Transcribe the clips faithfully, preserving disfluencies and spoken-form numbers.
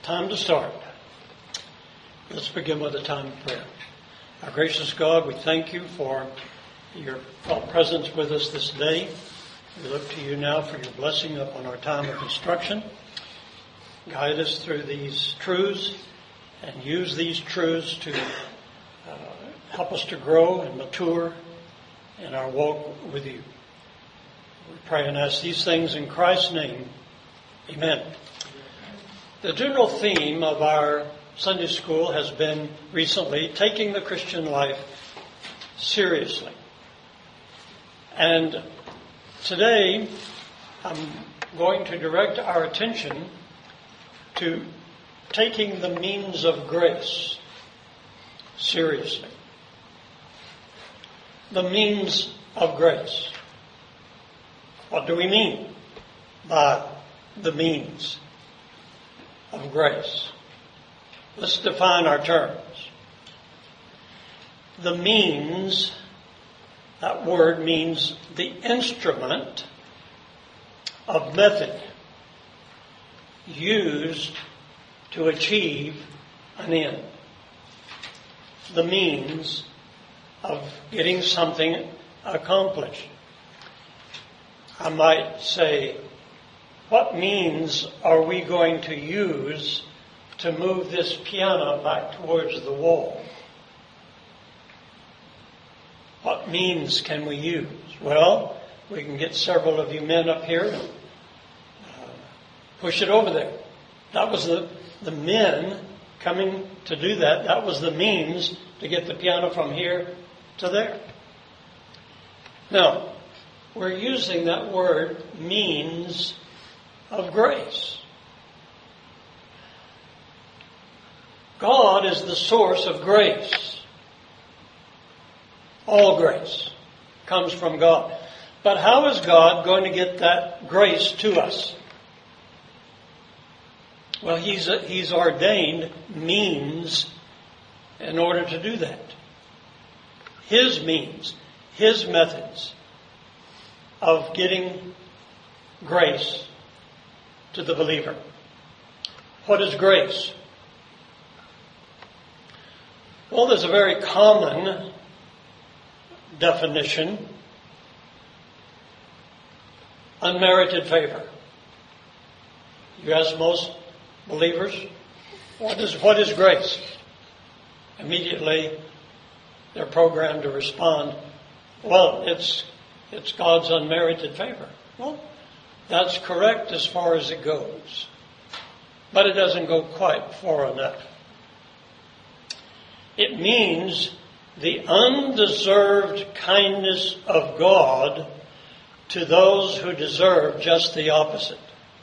Time to start. Let's begin with a time of prayer. Our gracious God, we thank you for your presence with us this day. We look to you now for your blessing upon our time of instruction. Guide us through these truths and use these truths to uh, help us to grow and mature in our walk with you. We pray and ask these things in Christ's name. Amen. The general theme of our Sunday school has been recently taking the Christian life seriously. And today I'm going to direct our attention to taking the means of grace seriously. The means of grace. What do we mean by the means of grace? Let's define our terms. The means, that word means the instrument of method used to achieve an end. The means of getting something accomplished. I might say, what means are we going to use to move this piano back towards the wall? What means can we use? Well, we can get several of you men up here and uh, push it over there. That was the, the men coming to do that. That was the means to get the piano from here to there. Now, we're using that word means of grace. God is the source of grace. All grace comes from God. But how is God going to get that grace to us? Well, He's, he's ordained means in order to do that. His means, His methods of getting grace to the believer. What is grace? Well, there's a very common definition. Unmerited favor. You ask most believers, what is, what is grace? Immediately, they're programmed to respond, well, it's, it's God's unmerited favor. Well, that's correct as far as it goes. But it doesn't go quite far enough. It means the undeserved kindness of God to those who deserve just the opposite.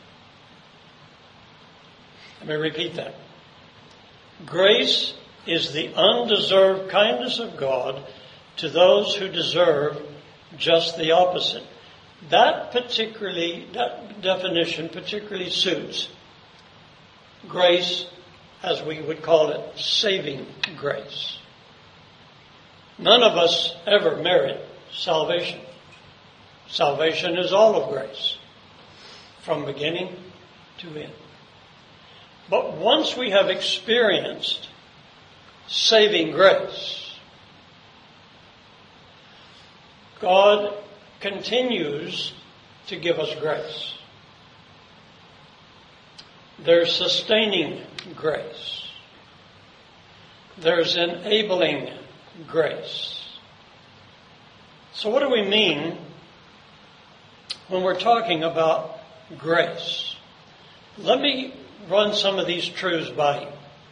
Let me repeat that. Grace is the undeserved kindness of God to those who deserve just the opposite. That particularly, that definition particularly suits grace, as we would call it, saving grace. None of us ever merit salvation. Salvation is all of grace, from beginning to end. But once we have experienced saving grace, God continues to give us grace. There's sustaining grace. There's enabling grace. So what do we mean when we're talking about grace? Let me run some of these truths by you.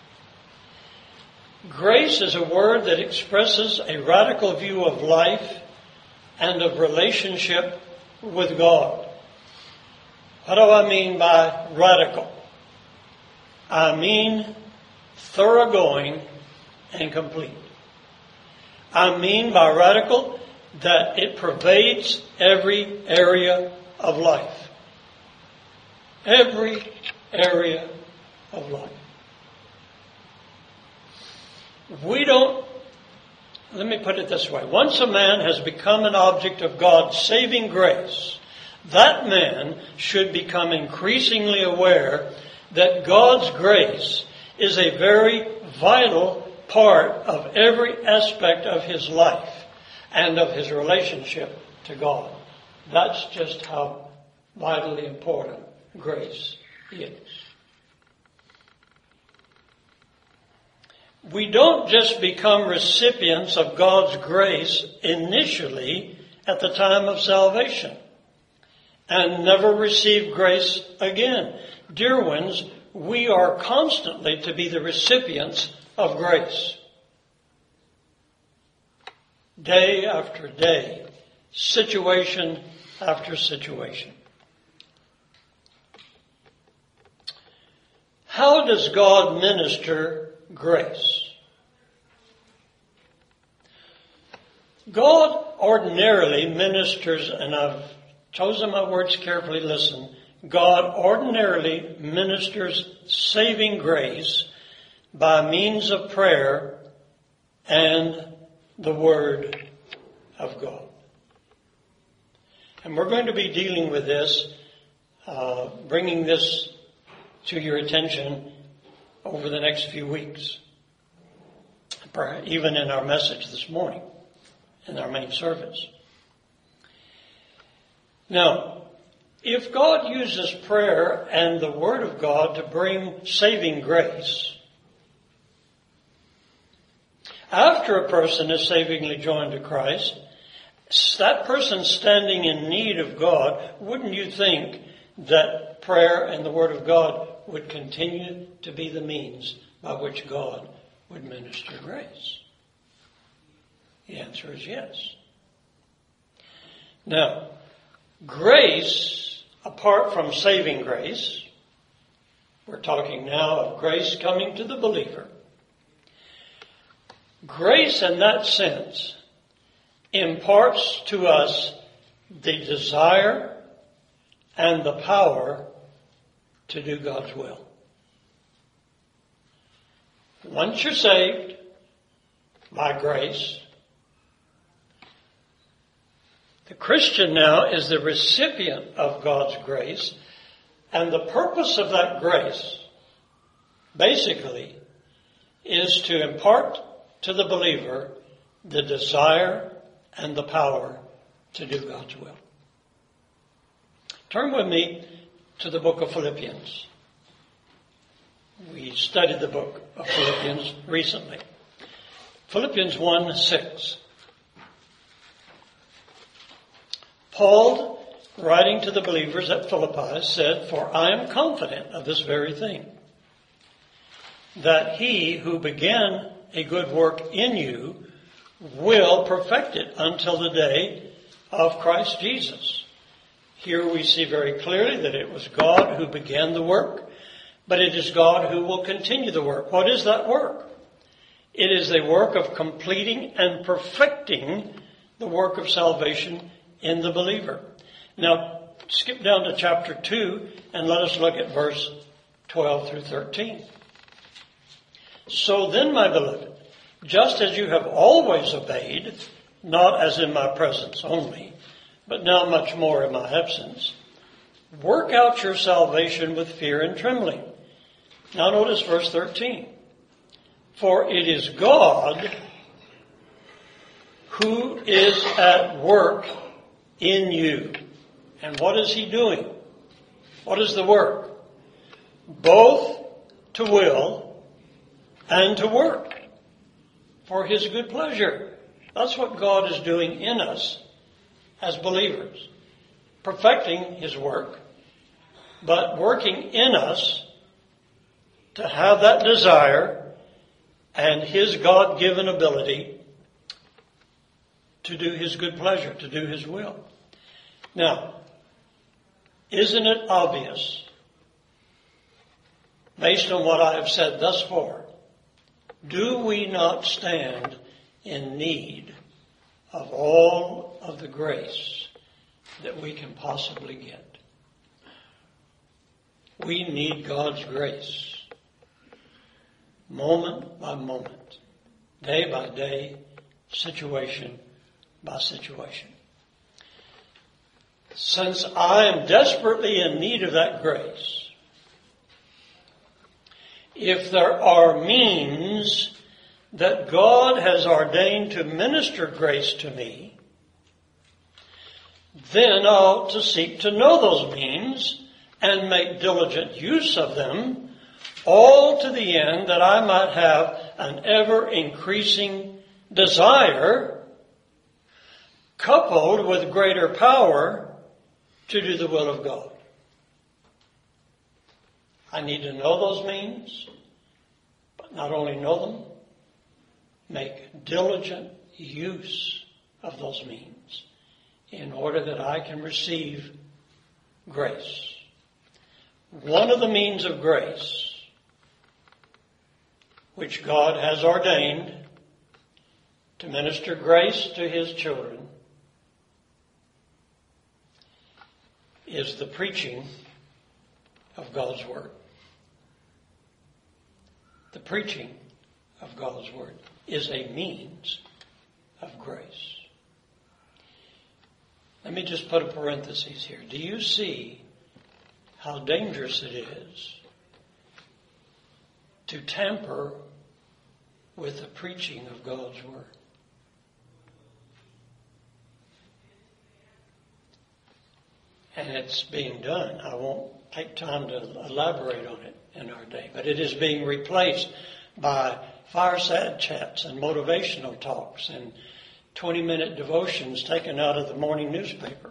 Grace is a word that expresses a radical view of life and of relationship with God. What do I mean by radical? I mean thoroughgoing and complete. I mean by radical that it pervades every area of life. Every area of life. We don't, let me put it this way. Once a man has become an object of God's saving grace, that man should become increasingly aware that God's grace is a very vital part of every aspect of his life and of his relationship to God. That's just how vitally important grace is. We don't just become recipients of God's grace initially at the time of salvation and never receive grace again. Dear ones, we are constantly to be the recipients of grace. Day after day, situation after situation. How does God minister grace? God ordinarily ministers, and I've chosen my words carefully, listen. God ordinarily ministers saving grace by means of prayer and the Word of God. And we're going to be dealing with this, uh, bringing this to your attention over the next few weeks, even in our message this morning, in our main service. Now, if God uses prayer and the Word of God to bring saving grace, after a person is savingly joined to Christ, that person standing in need of God, wouldn't you think that prayer and the Word of God would continue to be the means by which God would minister grace? The answer is yes. Now, grace, apart from saving grace, we're talking now of grace coming to the believer. Grace in that sense imparts to us the desire and the power to do God's will. Once you're saved by grace, the Christian now is the recipient of God's grace, and the purpose of that grace, basically, is to impart to the believer the desire and the power to do God's will. Turn with me to the book of Philippians. We studied the book of Philippians recently. Philippians one six. Paul, writing to the believers at Philippi, said, "For I am confident of this very thing, that he who began a good work in you will perfect it until the day of Christ Jesus." Here we see very clearly that it was God who began the work, but it is God who will continue the work. What is that work? It is the work of completing and perfecting the work of salvation in the believer. Now, skip down to chapter two and let us look at verse twelve through thirteen. "So then, my beloved, just as you have always obeyed, not as in my presence only, but now much more in my absence, work out your salvation with fear and trembling." Now notice verse thirteen. "For it is God who is at work in you." And what is he doing? What is the work? Both to will and to work for his good pleasure. That's what God is doing in us as believers. Perfecting his work, but working in us to have that desire and his God-given ability to do his good pleasure, to do his will. Now, isn't it obvious, based on what I have said thus far, do we not stand in need of all of the grace that we can possibly get? We need God's grace, moment by moment, day by day, situation by situation. Since I am desperately in need of that grace, if there are means that God has ordained to minister grace to me, then I ought to seek to know those means and make diligent use of them, all to the end that I might have an ever-increasing desire, coupled with greater power, to do the will of God. I need to know those means, but not only know them, make diligent use of those means in order that I can receive grace. One of the means of grace which God has ordained to minister grace to His children is the preaching of God's Word. The preaching of God's Word is a means of grace. Let me just put a parenthesis here. Do you see how dangerous it is to tamper with the preaching of God's Word? And it's being done. I won't take time to elaborate on it in our day, but it is being replaced by fireside chats and motivational talks and twenty-minute devotions taken out of the morning newspaper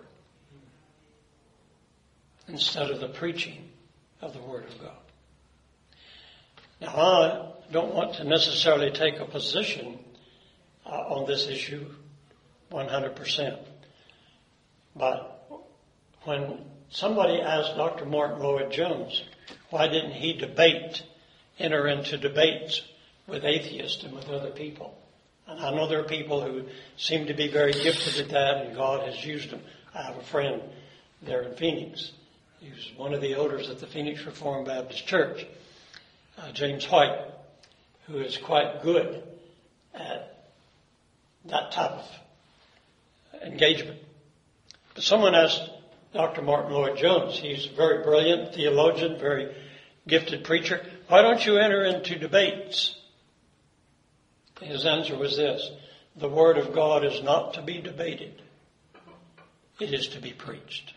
instead of the preaching of the Word of God. Now, I don't want to necessarily take a position uh, on this issue one hundred percent, but when somebody asked Doctor Martin Lloyd-Jones, why didn't he debate, enter into debates with atheists and with other people? And I know there are people who seem to be very gifted at that, and God has used them. I have a friend there in Phoenix. He was one of the elders at the Phoenix Reformed Baptist Church, uh, James White, who is quite good at that type of engagement. But someone asked Doctor Martin Lloyd-Jones, he's a very brilliant theologian, very gifted preacher, why don't you enter into debates? His answer was this: the Word of God is not to be debated. It is to be preached.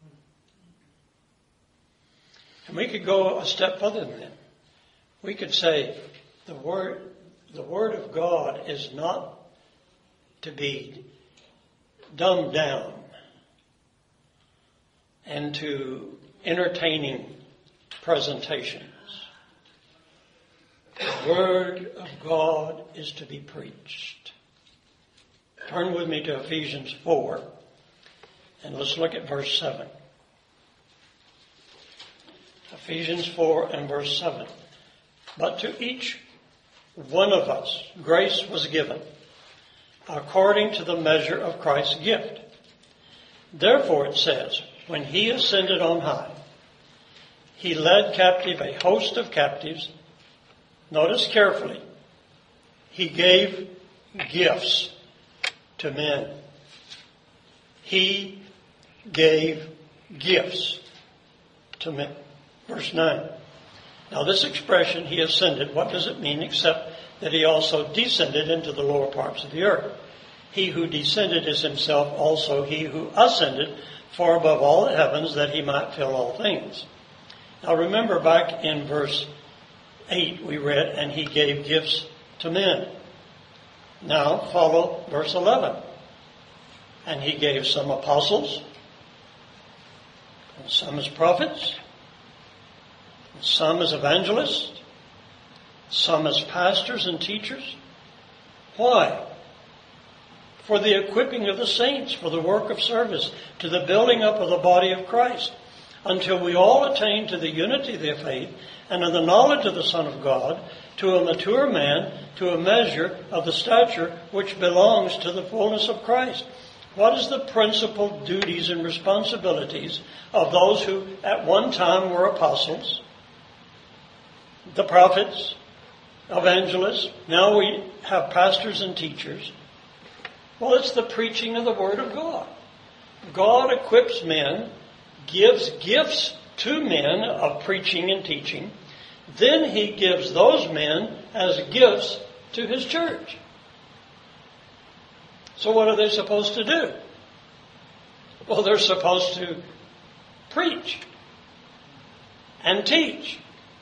And we could go a step further than that. We could say the Word, the Word of God is not to be dumbed down into entertaining presentations. The Word of God is to be preached. Turn with me to Ephesians four, and let's look at verse seven. Ephesians four and verse seven. But to each one of us grace was given, according to the measure of Christ's gift. Therefore it says, when He ascended on high, He led captive a host of captives. Notice carefully, He gave gifts to men. He gave gifts to men. Verse nine. Now this expression, He ascended, what does it mean except that He also descended into the lower parts of the earth? He who descended is Himself also He who ascended far above all the heavens, that He might fill all things. Now remember back in verse eight we read, and He gave gifts to men. Now follow verse eleven. And He gave some apostles, and some as prophets, and some as evangelists, some as pastors and teachers. Why? For the equipping of the saints, for the work of service, to the building up of the body of Christ, until we all attain to the unity of the faith and of the knowledge of the Son of God, to a mature man, to a measure of the stature which belongs to the fullness of Christ. What is the principal duties and responsibilities of those who at one time were apostles, the prophets, evangelists? Now we have pastors and teachers. Well, it's the preaching of the Word of God. God equips men, gives gifts to men of preaching and teaching, then he gives those men as gifts to his church. So what are they supposed to do? Well, they're supposed to preach and teach.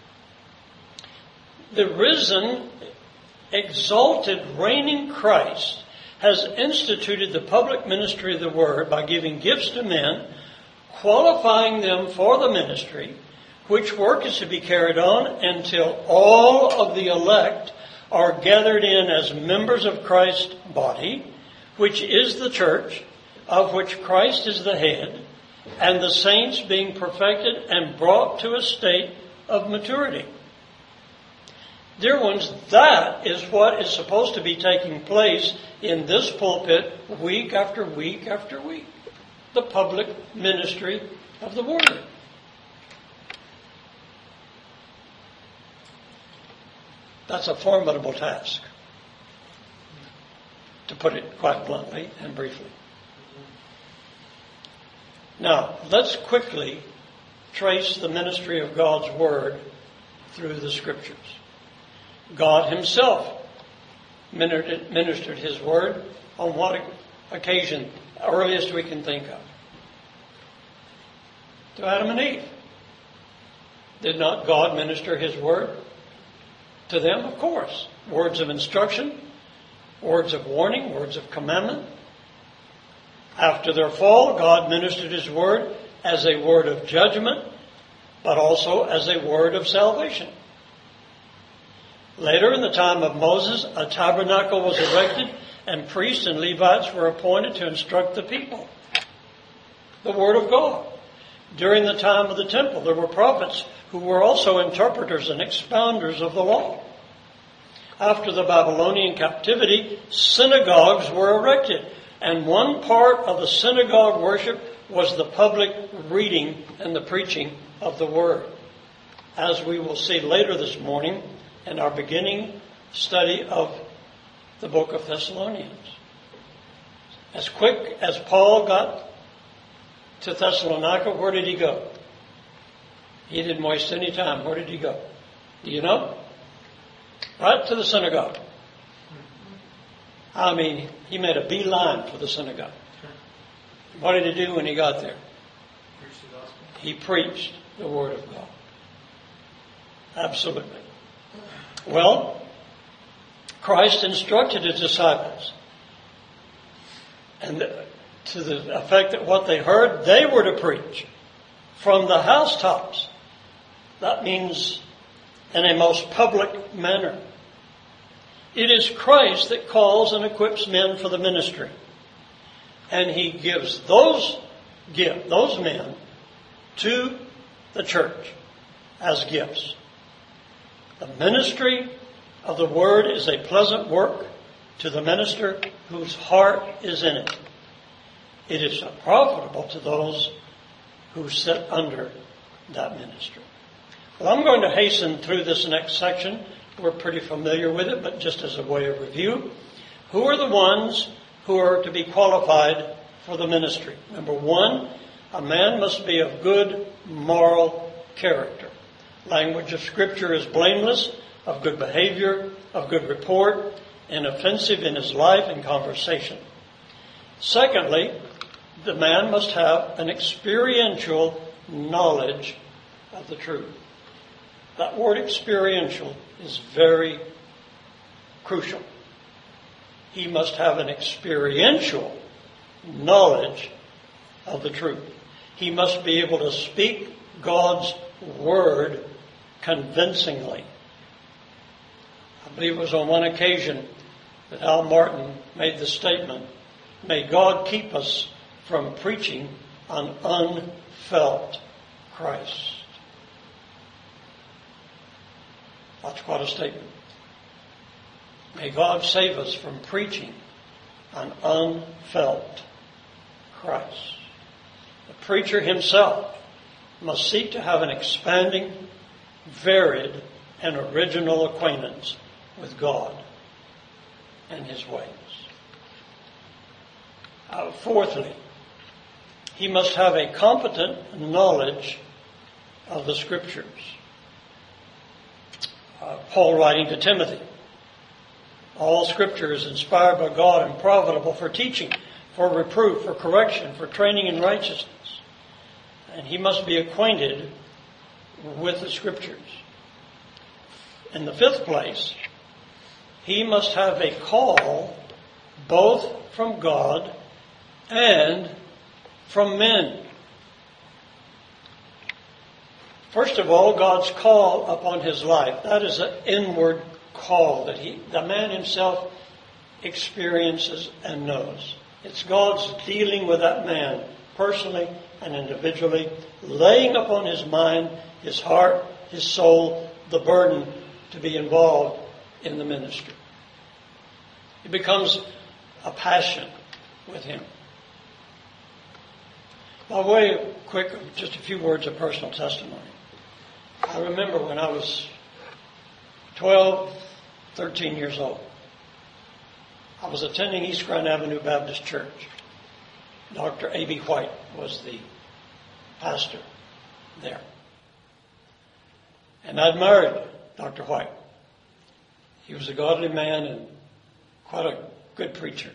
The risen, exalted, reigning Christ has instituted the public ministry of the Word by giving gifts to men, qualifying them for the ministry, which work is to be carried on until all of the elect are gathered in as members of Christ's body, which is the church, of which Christ is the head, and the saints being perfected and brought to a state of maturity. Dear ones, that is what is supposed to be taking place in this pulpit week after week after week. The public ministry of the Word. That's a formidable task, to put it quite bluntly and briefly. Now, let's quickly trace the ministry of God's Word through the Scriptures. God Himself ministered His Word on what occasion? Earliest we can think of. To Adam and Eve. Did not God minister His Word to them? Of course. Words of instruction, words of warning, words of commandment. After their fall, God ministered His Word as a word of judgment, but also as a word of salvation. Later, in the time of Moses, a tabernacle was erected and priests and Levites were appointed to instruct the people. The Word of God. During the time of the temple, there were prophets who were also interpreters and expounders of the law. After the Babylonian captivity, synagogues were erected, and one part of the synagogue worship was the public reading and the preaching of the Word. As we will see later this morning in our beginning study of the book of Thessalonians. As quick as Paul got to Thessalonica, where did he go? He didn't waste any time. Where did he go? Do you know? Right to the synagogue. I mean, he made a beeline for the synagogue. What did he do when he got there? He preached the Word of God. Absolutely. Well, Christ instructed His disciples, and to the effect that what they heard, they were to preach from the housetops. That means in a most public manner. It is Christ that calls and equips men for the ministry. And He gives those gift, those men to the church as gifts. The ministry of the Word is a pleasant work to the minister whose heart is in it. It is profitable to those who sit under that ministry. Well, I'm going to hasten through this next section. We're pretty familiar with it, but just as a way of review. Who are the ones who are to be qualified for the ministry? Number one, a man must be of good moral character. Language of Scripture is blameless, of good behavior, of good report, inoffensive in his life and conversation. Secondly, the man must have an experiential knowledge of the truth. That word experiential is very crucial. He must have an experiential knowledge of the truth. He must be able to speak God's Word convincingly. I believe it was on one occasion that Al Martin made the statement, "May God keep us from preaching an unfelt Christ." That's quite a statement. May God save us from preaching an unfelt Christ. The preacher himself must seek to have an expanding, varied, and original acquaintance with God and His ways. Uh, fourthly, he must have a competent knowledge of the Scriptures. uh, Paul writing to Timothy. All Scripture is inspired by God and profitable for teaching, for reproof, for correction, for training in righteousness. And he must be acquainted with the Scriptures. In the fifth place, he must have a call both from God and from men. First of all, God's call upon his life. That is an inward call that he, the man himself experiences and knows. It's God's dealing with that man personally and individually, laying upon his mind, his heart, his soul, the burden to be involved in the ministry. It becomes a passion with him. By way of quick, just a few words of personal testimony. I remember when I was twelve, thirteen years old. I was attending East Grand Avenue Baptist Church. Doctor A B White was the pastor there. And I admired Doctor White. He was a godly man and quite a good preacher.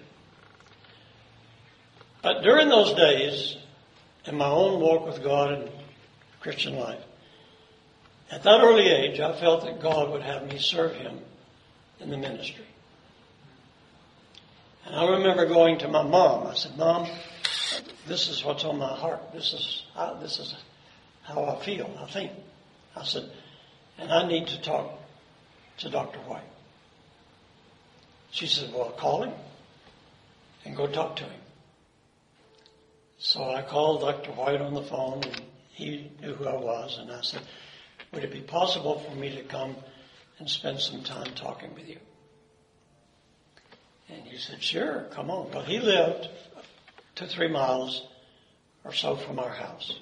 But during those days, in my own walk with God and Christian life, at that early age, I felt that God would have me serve him in the ministry. And I remember going to my mom. I said, Mom, this is what's on my heart. This is how, this is how I feel, I think. I said, and I need to talk to Doctor White. She said, well, call him and go talk to him. So I called Doctor White on the phone, and he knew who I was, and I said, would it be possible for me to come and spend some time talking with you? And he said, sure, come on. Well, he lived two, three miles or so from our house.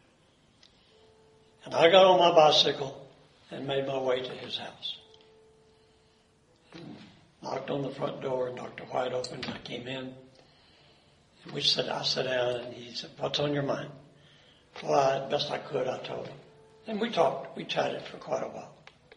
And I got on my bicycle and made my way to his house. And knocked on the front door, and Doctor White opened. I came in. And we sat, I sat down, and he said, what's on your mind? Well, I, best I could, I told him. And we talked, we chatted for quite a while.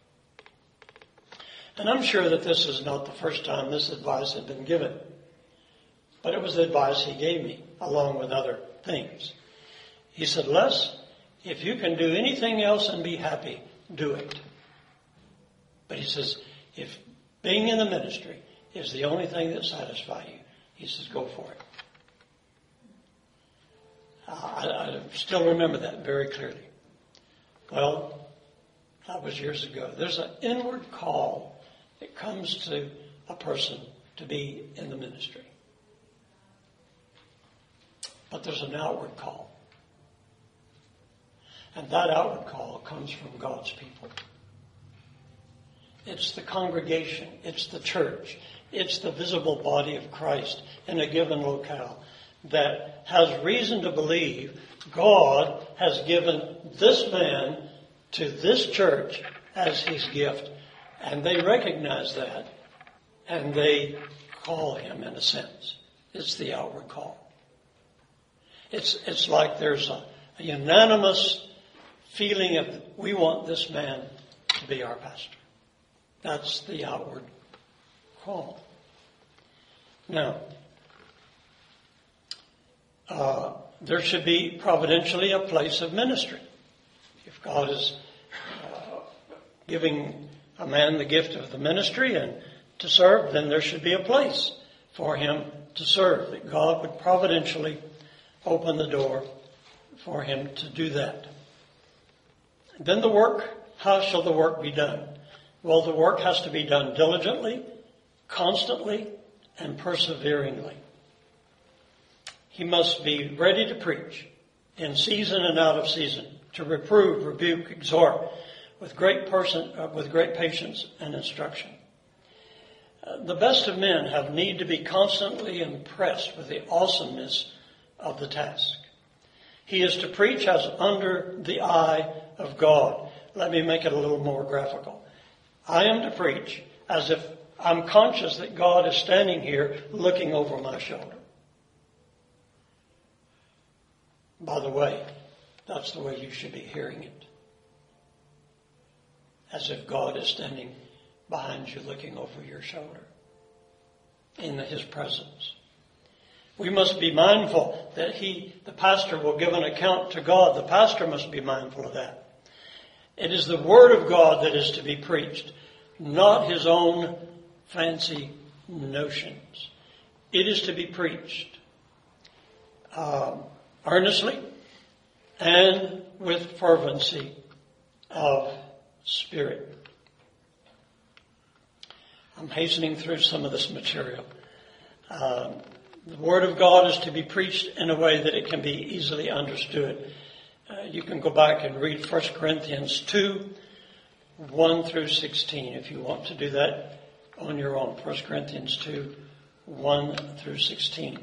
And I'm sure that this is not the first time this advice had been given. But it was the advice he gave me, along with other things. He said, Les, if you can do anything else and be happy, do it. But he says, if being in the ministry is the only thing that satisfies you, he says, go for it. I, I still remember that very clearly. Well, that was years ago. There's an inward call that comes to a person to be in the ministry. But there's an outward call. And that outward call comes from God's people. It's the congregation. It's the church. It's the visible body of Christ in a given locale that has reason to believe God has given this man to this church as his gift. And they recognize that, and they call him in a sense. It's the outward call. It's it's like there's a, a unanimous feeling of, we want this man to be our pastor. That's the outward call. Now, uh, there should be providentially a place of ministry. If God is uh, giving a man the gift of the ministry and to serve, then there should be a place for him to serve, that God would providentially open the door for him to do that. Then the work, how shall the work be done? Well, the work has to be done diligently, constantly, and perseveringly. He must be ready to preach in season and out of season, to reprove, rebuke, exhort, with great person, uh, with great patience and instruction. Uh, the best of men have need to be constantly impressed with the awesomeness of the task. He is to preach as under the eye of God. Let me make it a little more graphical. I am to preach as if I'm conscious that God is standing here looking over my shoulder. By the way, that's the way you should be hearing it. as if God is standing behind you looking over your shoulder in his presence. We must be mindful that he, the pastor, will give an account to God. The pastor must be mindful of that. It is the Word of God that is to be preached, not his own fancy notions. It is to be preached um, earnestly and with fervency of spirit. I'm hastening through some of this material. Um, the Word of God is to be preached in a way that it can be easily understood. Uh, you can go back and read First Corinthians two, one through sixteen, if you want to do that on your own. First Corinthians two, one through sixteen.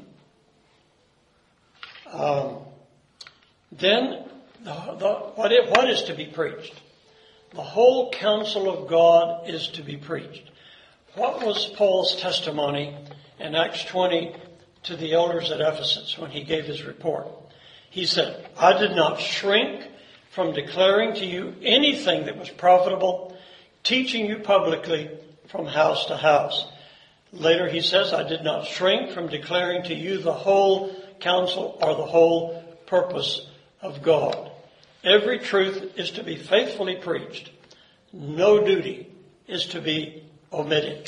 Um, then, the, the, what, it, what is to be preached? The whole counsel of God is to be preached. What was Paul's testimony in Acts twenty to the elders at Ephesus when he gave his report? He said, I did not shrink from declaring to you anything that was profitable, teaching you publicly from house to house. Later he says, I did not shrink from declaring to you the whole counsel or the whole purpose of God. Every truth is to be faithfully preached. No duty is to be omitted.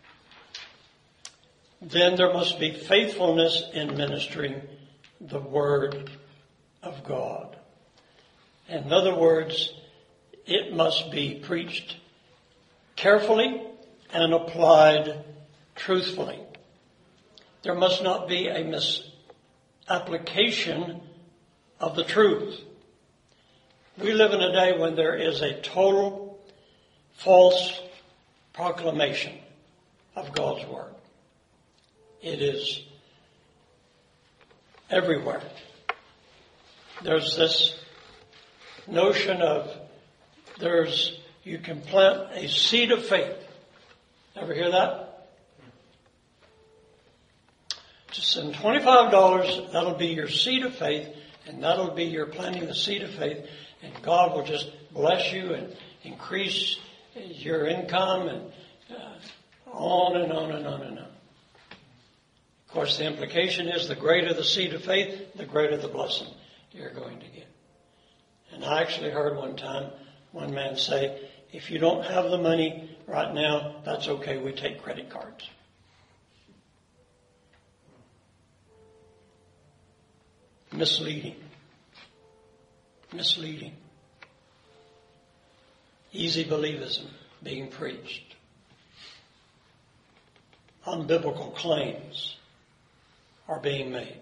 Then there must be faithfulness in ministering the Word of God. In other words, it must be preached carefully and applied truthfully. There must not be a misapplication of the truth. We live in a day when there is a total false proclamation of God's Word. It is everywhere. There's this notion of there's you can plant a seed of faith. Ever hear that? Just send twenty-five dollars, that'll be your seed of faith, and that'll be your planting the seed of faith, and God will just bless you and increase your income and uh, on and on and on and on. Of course, the implication is the greater the seed of faith, the greater the blessing you're going to get. And I actually heard one time one man say, if you don't have the money right now, that's okay, we take credit cards. Misleading. Misleading. Easy believism being preached. Unbiblical claims are being made.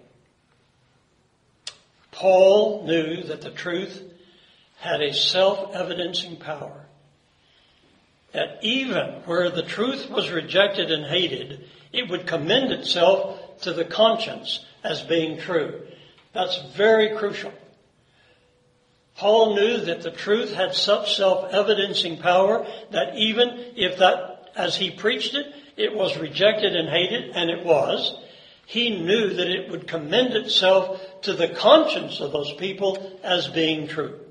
Paul knew that the truth had a self-evidencing power. That even where the truth was rejected and hated, it would commend itself to the conscience as being true. That's very crucial. Paul knew that the truth had such self-evidencing power that even if that, as he preached it, it was rejected and hated, and it was, he knew that it would commend itself to the conscience of those people as being true.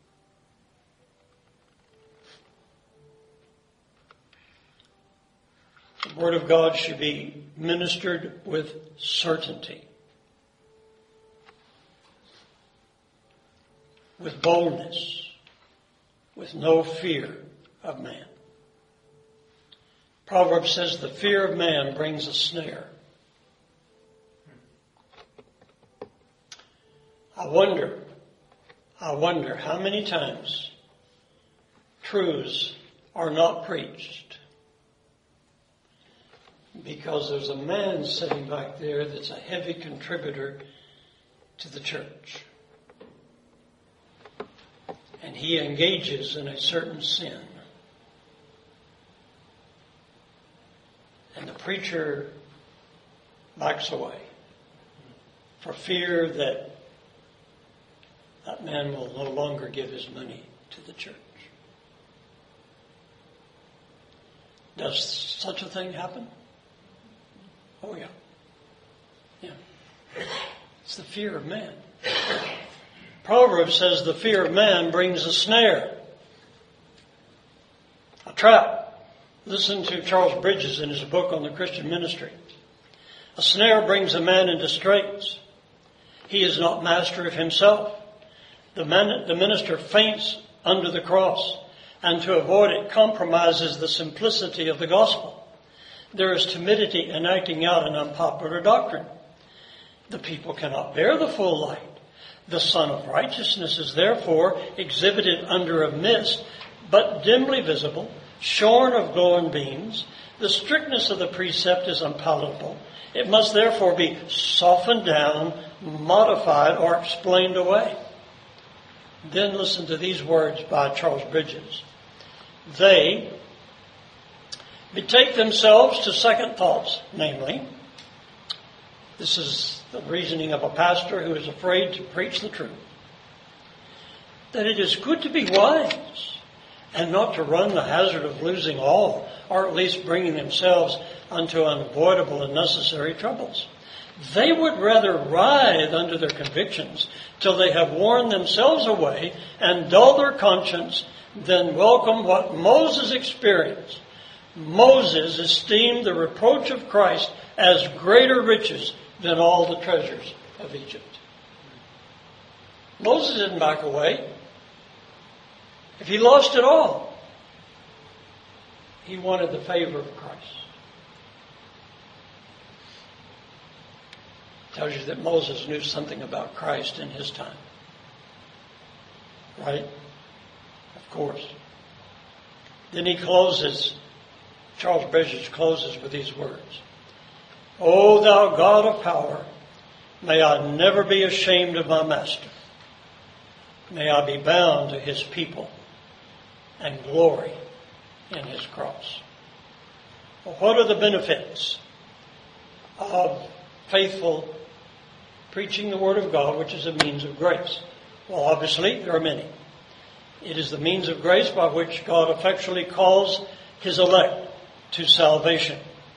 The Word of God should be ministered with certainty, with boldness, with no fear of man. Proverbs says the fear of man brings a snare. I wonder, I wonder how many times truths are not preached because there's a man sitting back there that's a heavy contributor to the church. And he engages in a certain sin. And the preacher backs away for fear that that man will no longer give his money to the church. Does such a thing happen? Oh, yeah. Yeah. It's the fear of man. Proverbs says the fear of man brings a snare. trap. Listen to Charles Bridges in his book on the Christian ministry. A snare brings a man into straits. He is not master of himself. The, man, the minister faints under the cross, and to avoid it compromises the simplicity of the gospel. There is timidity in acting out an unpopular doctrine. The people cannot bear the full light. The Son of Righteousness is therefore exhibited under a mist, but dimly visible, shorn of glowing beams. The strictness of the precept is unpalatable. It must therefore be softened down, modified, or explained away. Then listen to these words by Charles Bridges. They betake themselves to second thoughts, namely, this is the reasoning of a pastor who is afraid to preach the truth, that it is good to be wise and not to run the hazard of losing all, or at least bringing themselves unto unavoidable and necessary troubles. They would rather writhe under their convictions till they have worn themselves away and dull their conscience than welcome what Moses experienced. Moses esteemed the reproach of Christ as greater riches than all the treasures of Egypt. Moses didn't back away. If he lost it all, he wanted the favor of Christ. Tells you that Moses knew something about Christ in his time. Right? Of course. Then he closes, Charles Bridges closes with these words. O thou God of power, may I never be ashamed of my master. May I be bound to his people and glory in his cross. Well, what are the benefits of faithful preaching the Word of God, which is a means of grace? Well, obviously, there are many. It is the means of grace by which God effectually calls his elect to salvation.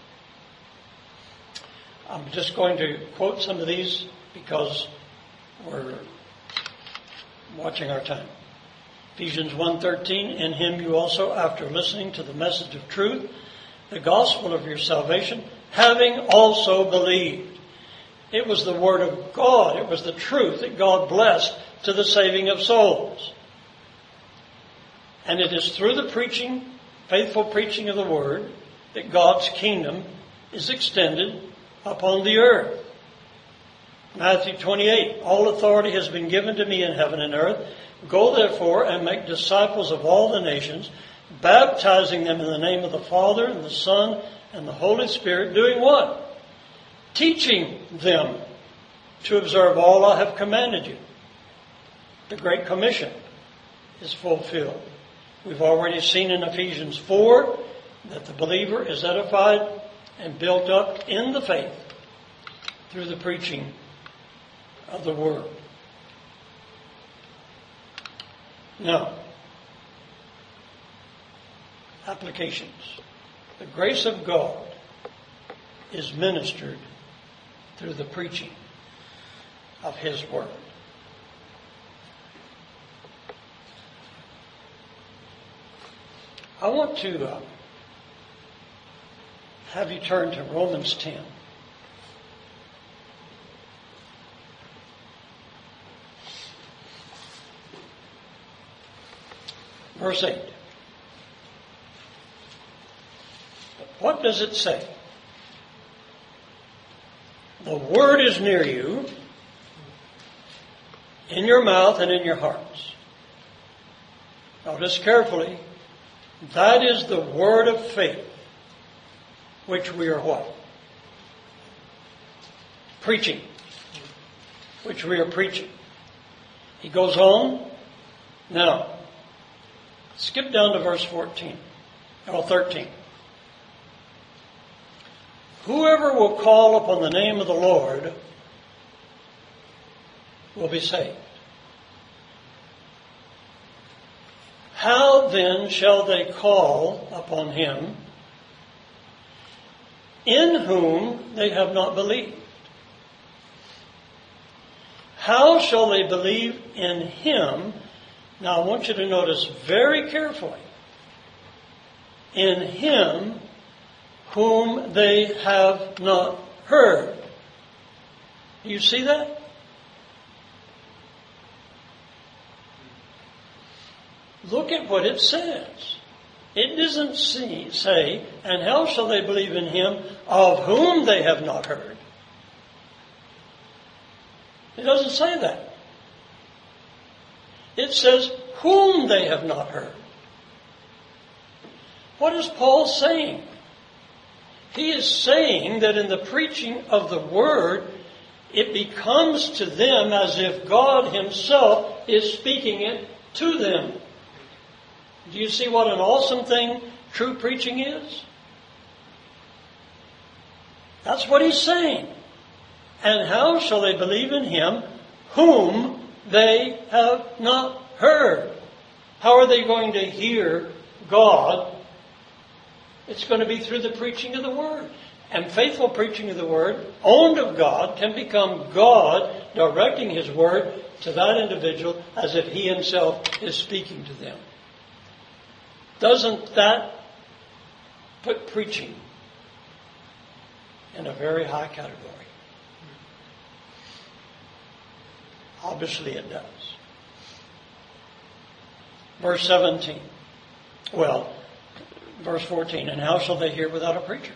I'm just going to quote some of these because we're watching our time. Ephesians one thirteen, in him you also, after listening to the message of truth, the gospel of your salvation, having also believed. It was the word of God. It was the truth that God blessed to the saving of souls. And it is through the preaching, faithful preaching of the word, that God's kingdom is extended upon the earth. Matthew twenty-eight, all authority has been given to me in heaven and earth. Go therefore and make disciples of all the nations, baptizing them in the name of the Father and the Son and the Holy Spirit, doing what? Teaching them to observe all I have commanded you. The Great Commission is fulfilled. We've already seen in Ephesians four that the believer is edified and built up in the faith through the preaching of the Word. Now, applications. The grace of God is ministered through the preaching of His Word. I want to uh, have you turn to Romans ten. Verse eight. What does it say? The word is near you, in your mouth and in your hearts. Notice carefully. That is the word of faith, which we are what? Preaching. Which we are preaching. He goes on. Now, skip down to verse fourteen, or thirteen. Whoever will call upon the name of the Lord will be saved. How then shall they call upon him in whom they have not believed? How shall they believe in him? Now I want you to notice very carefully in him whom they have not heard. Do you see that? Look at what it says. It doesn't see, say, and how shall they believe in him of whom they have not heard? It doesn't say that. It says whom they have not heard. What is Paul saying? He is saying that in the preaching of the Word, it becomes to them as if God Himself is speaking it to them. Do you see what an awesome thing true preaching is? That's what he's saying. And how shall they believe in him whom they have not heard? How are they going to hear God? It's going to be through the preaching of the Word. And faithful preaching of the Word, owned of God, can become God directing His Word to that individual as if He Himself is speaking to them. Doesn't that put preaching in a very high category? Obviously it does. Verse seventeen. Well, verse fourteen. And how shall they hear without a preacher?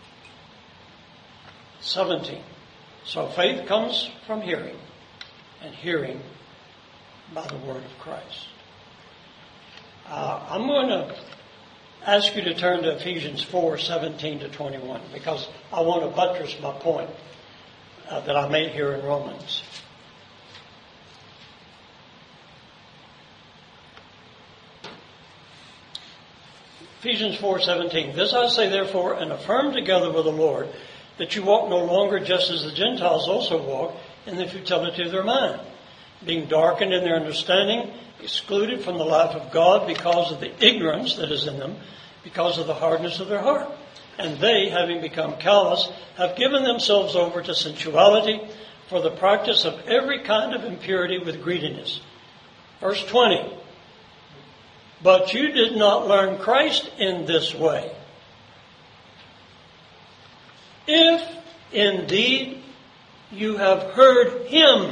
seventeen. So faith comes from hearing, and hearing by the word of Christ. Uh, I'm going to ask you to turn to Ephesians four, seventeen to twenty-one, because I want to buttress my point uh, that I made here in Romans. Ephesians four, seventeen. This I say therefore, and affirm together with the Lord, that you walk no longer just as the Gentiles also walk, in the futility of their mind, being darkened in their understanding, excluded from the life of God because of the ignorance that is in them, because of the hardness of their heart. And they, having become callous, have given themselves over to sensuality for the practice of every kind of impurity with greediness. Verse twenty. But you did not learn Christ in this way. If indeed you have heard Him.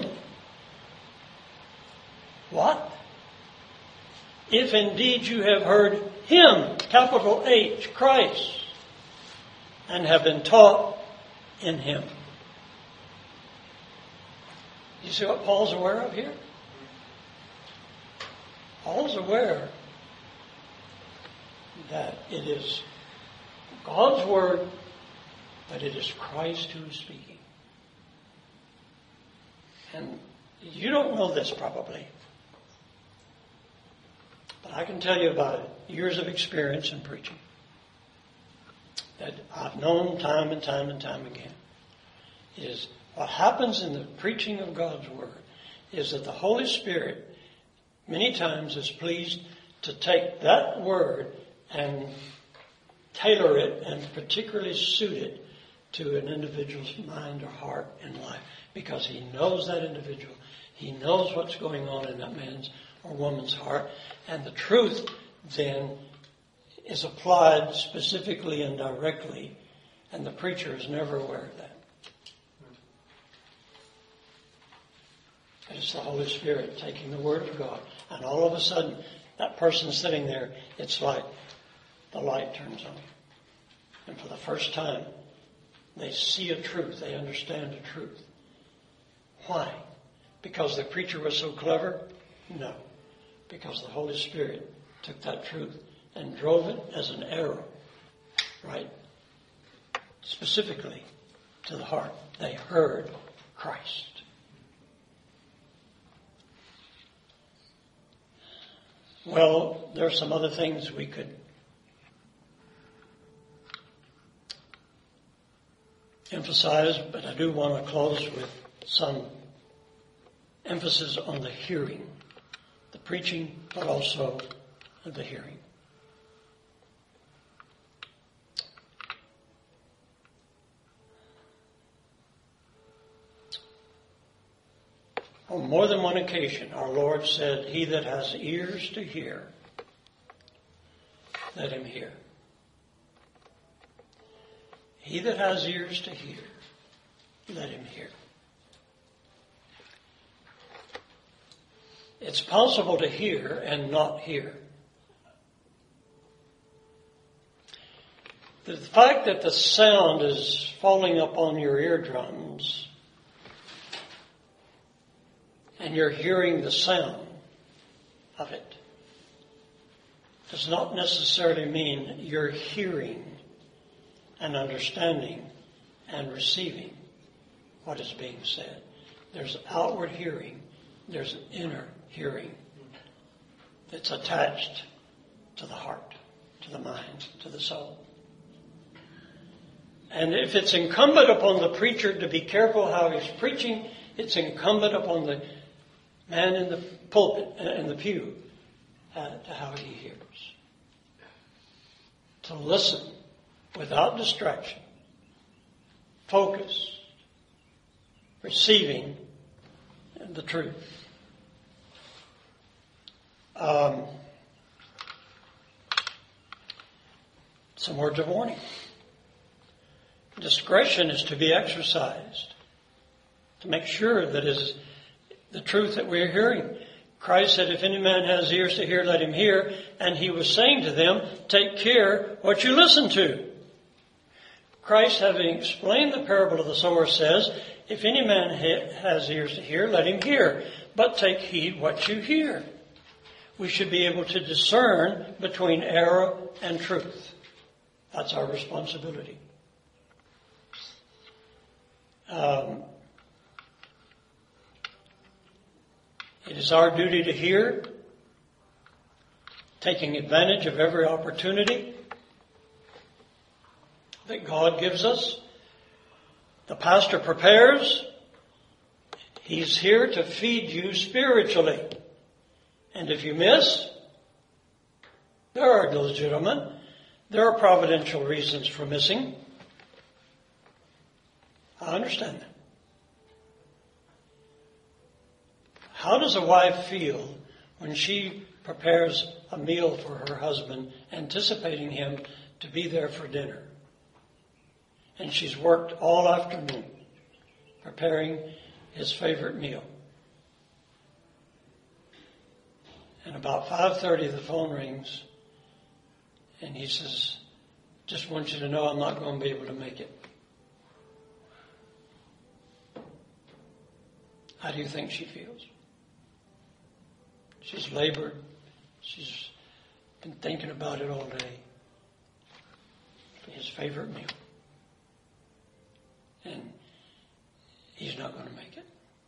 What? If indeed you have heard Him, capital H, Christ, and have been taught in Him. You see what Paul's aware of here? Paul's aware that it is God's Word, but it is Christ who is speaking. And you don't know this probably, but I can tell you about it. Years of experience in preaching that I've known time and time and time again is what happens in the preaching of God's Word is that the Holy Spirit many times is pleased to take that Word and tailor it and particularly suit it to an individual's mind or heart and life, because He knows that individual. He knows what's going on in that man's or woman's heart, and the truth then is applied specifically and directly, and the preacher is never aware of that. It's the Holy Spirit taking the Word of God, and all of a sudden, that person sitting there, it's like the light turns on. And for the first time, they see a truth. They understand a truth. Why? Because the preacher was so clever? No. Because the Holy Spirit took that truth and drove it as an arrow, right? Specifically to the heart. They heard Christ. Well, there are some other things we could emphasize, but I do want to close with some emphasis on the hearing, the preaching, but also the hearing. On more than one occasion, our Lord said, "He that has ears to hear, let him hear." He that has ears to hear, let him hear. It's possible to hear and not hear. The fact that the sound is falling upon your eardrums and you're hearing the sound of it does not necessarily mean you're hearing and understanding and receiving what is being said. There's outward hearing. There's an inner hearing that's attached to the heart, to the mind, to the soul. And if it's incumbent upon the preacher to be careful how he's preaching, it's incumbent upon the man in the pulpit, in the pew, uh, to how he hears. To listen without distraction, focused, receiving the truth. Um, some words of warning. Discretion is to be exercised to make sure that it is the truth that we are hearing. Christ said, if any man has ears to hear, let him hear. And he was saying to them, take care what you listen to. Christ, having explained the parable of the sower, says, if any man ha- has ears to hear, let him hear. But take heed what you hear. We should be able to discern between error and truth. That's our responsibility. Um, it is our duty to hear, taking advantage of every opportunity that God gives us. The pastor prepares. He's here to feed you spiritually. And if you miss, there are legitimate, there are providential reasons for missing. I understand that. How does a wife feel when she prepares a meal for her husband, anticipating him to be there for dinner? And she's worked all afternoon preparing his favorite meal. And about five thirty the phone rings and he says, just want you to know I'm not going to be able to make it. How do you think she feels? She's labored. She's been thinking about it all day. His favorite meal. And he's not going to make it.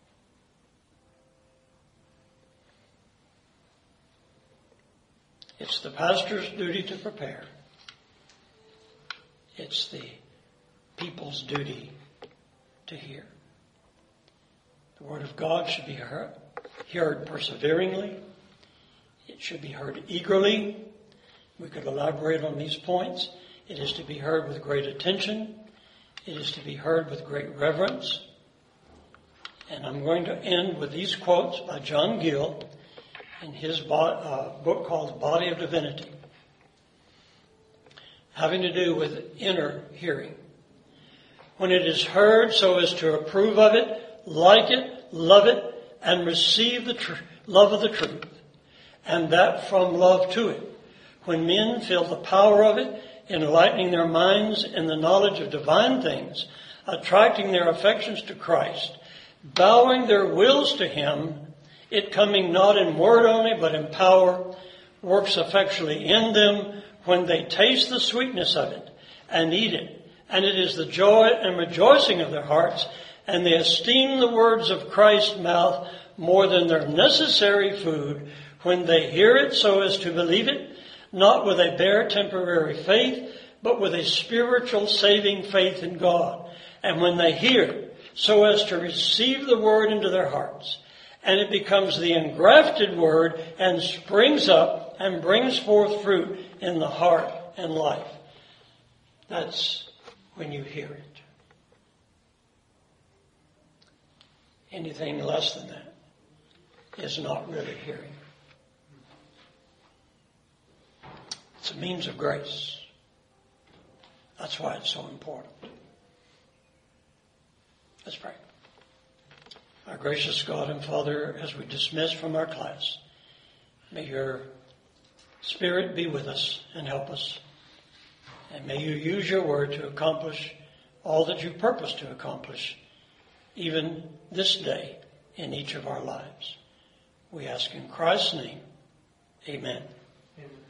It's the pastor's duty to prepare. It's the people's duty to hear. The Word of God should be heard, heard perseveringly. It should be heard eagerly. We could elaborate on these points. It is to be heard with great attention. It is to be heard with great reverence. And I'm going to end with these quotes by John Gill in his uh, book called The Body of Divinity, having to do with inner hearing. When it is heard so as to approve of it, like it, love it, and receive the tr- love of the truth, and that from love to it. When men feel the power of it, enlightening their minds in the knowledge of divine things, attracting their affections to Christ, bowing their wills to Him, it coming not in word only, but in power, works effectually in them when they taste the sweetness of it and eat it. And it is the joy and rejoicing of their hearts, and they esteem the words of Christ's mouth more than their necessary food when they hear it so as to believe it, not with a bare temporary faith, but with a spiritual saving faith in God. And when they hear so as to receive the word into their hearts, and it becomes the engrafted word and springs up and brings forth fruit in the heart and life. That's when you hear it. Anything less than that is not really hearing. It's a means of grace. That's why it's so important. Let's pray. Our gracious God and Father, as we dismiss from our class, may your Spirit be with us and help us. And may you use your word to accomplish all that you purpose to accomplish, even this day in each of our lives. We ask in Christ's name, amen. Amen.